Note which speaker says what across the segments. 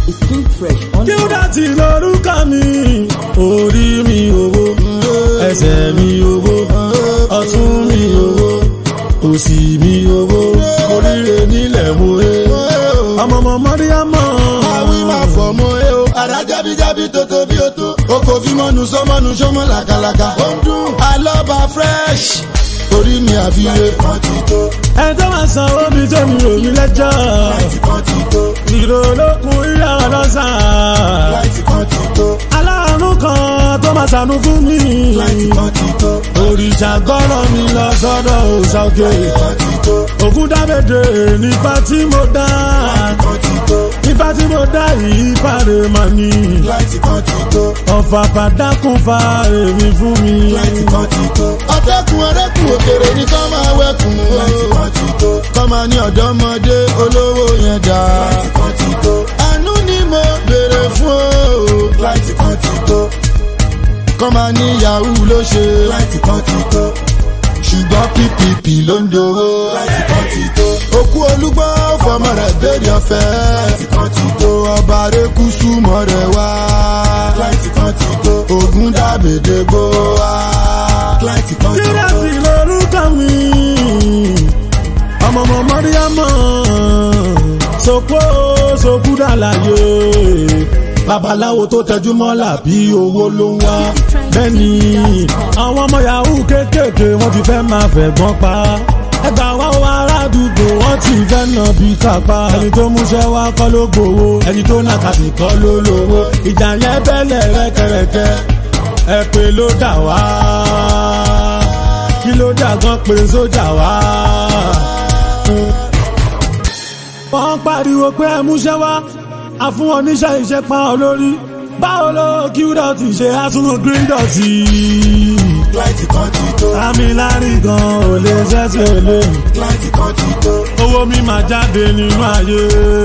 Speaker 1: Skin Fresh on
Speaker 2: kí ó dàtí lórúkọ mi, orí mi owó, ẹsẹ̀ mi owó, ọ̀tún mi owó, òsì mi owó, oríire nílẹ̀ mo he. Ọmọ Mọ́ríámọ̀.
Speaker 3: Àwí máa fọ̀ mọ́ ẹ o. Àrá jábíjábí tó tó bí o tó. O kò fi mọ́nu sọ́mọ́nu sọ́mọ́ làkàlàkà. Ó ń dún Alọ́ba fresh. Orí mi àfiyè.
Speaker 2: Ẹ tó máa san omi tó mi ò ní lẹ́jọ́. Ìròlókun ìyá ọlọ́sàn. Aláàánú kan tó máa ṣàánú fún mi. Òrìṣà gbọ́rọ̀ mi lọ sọ́dọ̀ òòṣà òkè. Ògún dábèdè nípa tí mo dá. Nípa tí mo dá yìí fàrè mà ní. Ọ̀fà fàdákùn fa èmi fún mi.
Speaker 3: Ọ̀tẹ́kùn ọ̀rẹ́kùn òkèrè ní kọ́ máa wẹ̀kùn o. Kọ́ máa ní ọ̀dọ́mọdé olówó yẹn dá. Àánú ni mo béèrè fún o. Kọ́ máa ní Yahoo ló ṣe. Ṣùgbọ́n PPP ló ń dowó. Òkú olúgbọ́ fọmọ rẹ̀ béèrè ọ̀fẹ́. Ọba Rékúsú mọ̀ rẹ̀ wá. Ògún dábèdè gbó wá.
Speaker 2: Kí dàtí lórúkọ mi, ọmọ Mọ́ríámọ̀. Sopó sopú dàlàyé. Babaláwo tó tẹjú mọ́là bí owó ló ń wá. Bẹ́ẹ̀ni àwọn ọmọ Yahoo kéékèèké wọ́n ti fẹ́ máa fẹ̀gbọ́n pa. Ẹgbà wá wá aládùúgbò wọ́n ti fẹ́ nà bí kápá. Ẹni tó múṣẹ́ wá kọ́ ló gbowó, ẹni tó nàkàtì kọ́ ló lówó. Ìjà yẹn bẹ́lẹ̀ rẹ́kẹrẹkẹ, ẹ pé ló dà wá. Kí ló dà gan pé sójà wá. Wọ́n pariwo pé ẹ múṣẹ́ wá, a fún wọn níṣẹ́ iṣẹ́ pa ọ lórí. Báwo ló kí ó dọ̀tí ṣe àtúnú green dọ̀tí. Àmì lárí gan ò lè ṣẹ́ṣẹ́ lé. Owó mi máa jáde nínú ayé.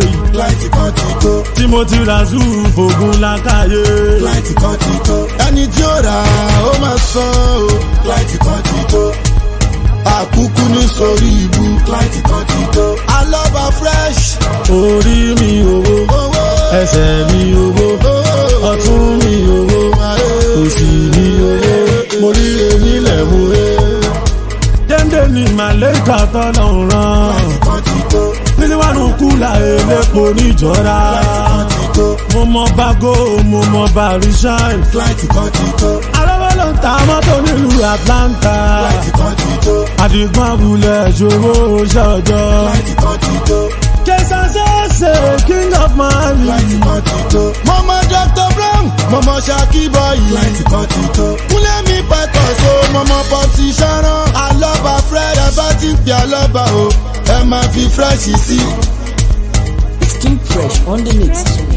Speaker 2: Tí mo ti ra zoo fògùn lákàyè.
Speaker 3: Ẹni tí ó rà ó máa san o. Àkúkú ní sórí ibú. Alọ́ba fresh.
Speaker 2: Orí mi owó, ẹsẹ̀ mi owó, ọ̀tún mi owó, òsì mi owó, mo ríre nílẹ̀ mo he. Déndé ni màlẹ́kà tọ́lọ́run rán. Níléwánu kúlà elépo níjọra. Mo mọ Bago, mo mọ Barishan. Arọ́wọ́ ló ń ta mọ́tò nílùú Atlanta. Àdìgún abúlé ṣòwò ṣọjọ́. Kẹsàn-án king of money.
Speaker 3: Mọ̀mọ́ Dr. Brown, mọ̀mọ́ Ṣakí bọ́yì. Kúnlé mi pẹ̀tọ̀ so, mọ̀mọ́ Pọ́psì Ṣárán. Alọ́ba fresh, ẹ bá ti pè Alọ́ba o, ẹ máa fi fresh sí.
Speaker 1: Skin Fresh on the mix.